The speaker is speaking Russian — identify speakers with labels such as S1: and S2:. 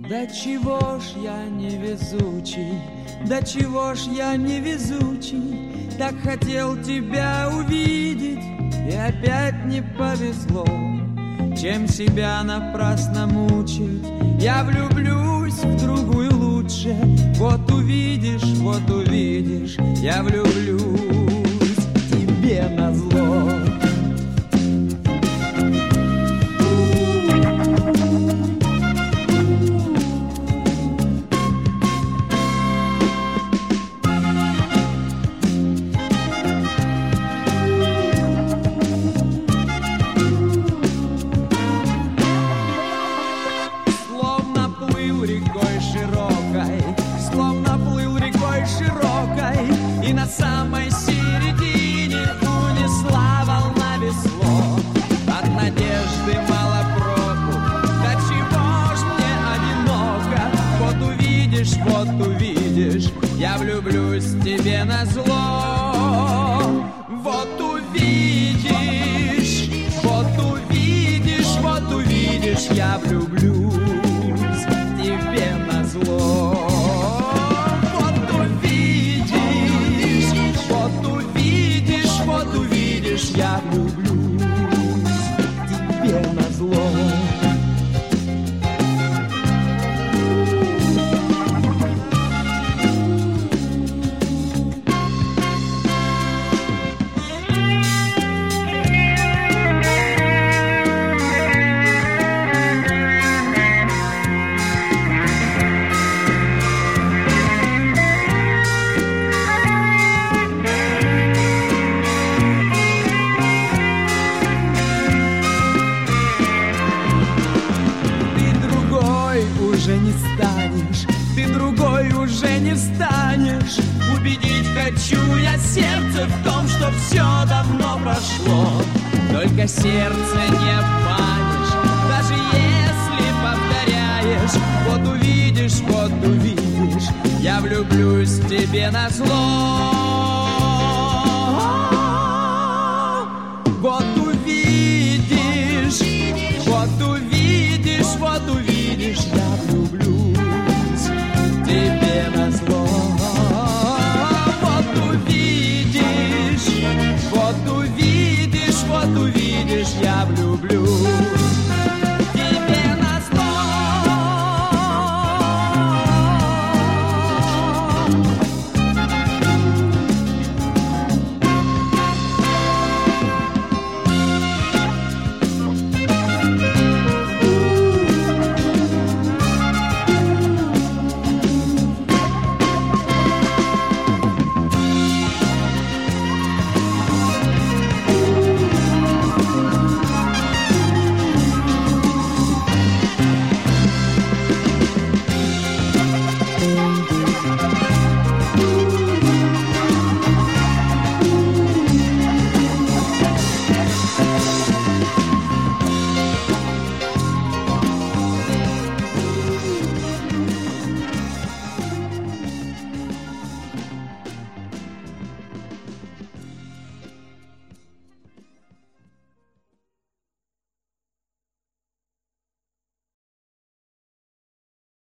S1: Да чего ж я невезучий, да чего ж я невезучий, так хотел тебя увидеть, и опять не повезло. Чем себя напрасно мучить, я влюблюсь в другую лучше. Вот увидишь, я влюблюсь тебе назло. И на самой середине унесла волна весло. От надежды мало проку, да чего ж мне одиноко. Вот увидишь, я влюблюсь тебе назло. Вот увидишь, я влюблюсь тебе назло. Я влюблюсь тебе назло. Ты другой уже не станешь. Убедить хочу я сердце в том, что все давно прошло. Только сердце не обманешь, даже если повторяешь. Вот увидишь, я влюблюсь тебе назло. Вот увидишь, я влюблюсь тебе назло. Вот увидишь, я влюблюсь.